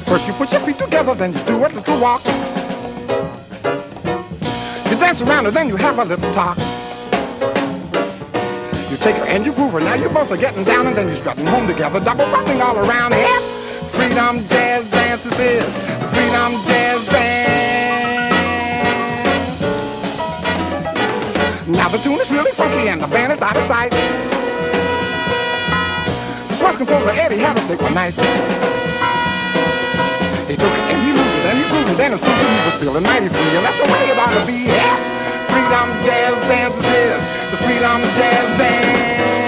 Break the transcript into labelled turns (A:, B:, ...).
A: First you put your feet together, then you do a little walk. You dance around and then you have a little talk. You take her and you groove her, now you both are getting down and then you're strutting home together, double bumping all around here. Freedom Jazz Dance, this is the Freedom Jazz Band. Now the tune is really funky and the band is out of sight. This was composer Eddie had a thick one night. He took it and he moved it and he grooved it and his groove he was feeling mighty free, and that's the way it ought to be. Yeah. Freedom Jazz Band, this is the Freedom Jazz Band.